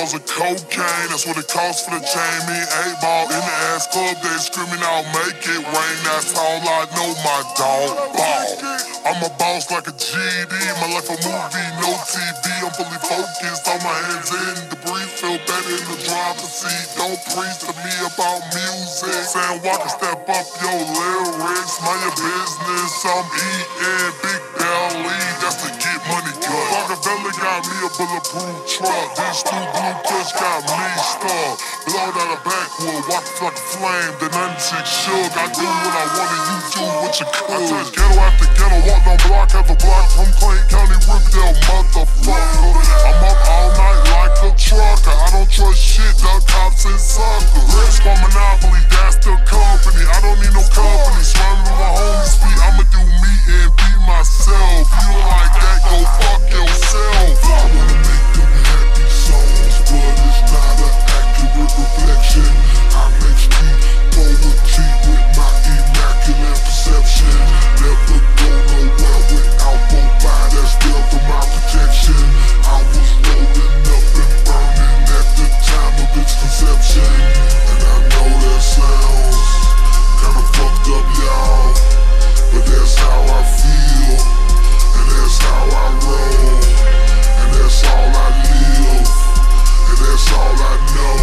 pounds of cocaine, that's what it costs for the chain. Me and 8 Ball in the ass club, they screaming out, make it rain. That's all I know, my dog. Ball. I'm a boss like a GD, my life a movie, no TV. I'm fully focused, on my hands in the breeze, feel better in the driver's seat. Don't preach to me about music. Saying walk and step up your lyrics, mind your business. I'm eating big belly, that's to get money good. Rockefeller got me a bulletproof truck. This new blue kush got me stuck. Blowed out a backwood, walk like a flame. The 96 shook. I do what I want and you do what you could. I touch ghetto after ghetto, walk on block after block from Clayton County, Riverdale, motherfucker. I'm up all night like a trucker. I don't trust shit, the cops and suckers. Risk on Monopoly, that's the company. I don't need no company. Swimming with my homies feet, I'ma do me and be myself. You don't like that, go fuck yourself. I wanna make them happy songs, but it's not an accurate reflection. I make street poetry with my immaculate perception. Never go nowhere without mobile, that's still for my protection. I was rolling up and burning at the time of its conception. And I know that sounds kinda fucked up, y'all, but that's how I feel, and that's how I roll, and that's all I live, and that's all I know,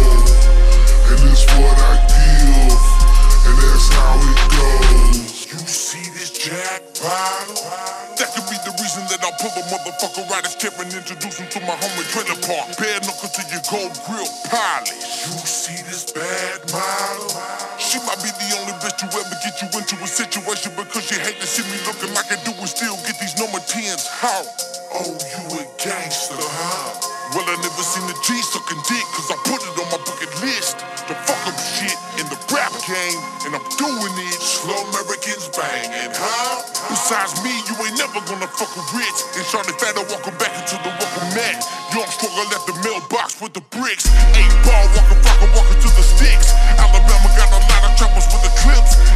and it's what I give, and that's how it goes. You see this Jack bottle? That could be the reason that I pull a motherfucker right as Kip and introduce him to my homie trailer park. Bare knuckle to your gold grill polish. You see this bad model? She might be the only bitch to ever get you into a situation because she hate to see me looking like I do and still get these number 10s how? Oh, you a gangster, huh? Well, I never seen a G sucking dick cause I put it on my bucket list. The fuck up shit in the rap game, and I'm doing it. Slow Americans banging, huh? Besides me, you ain't never gonna fuck a rich. And Charlie Fatter walking back into the welcome mat. Young struggle at the mailbox with the bricks. 8 Ball walking to the sticks. Alabama got a lot of choppers with the clips.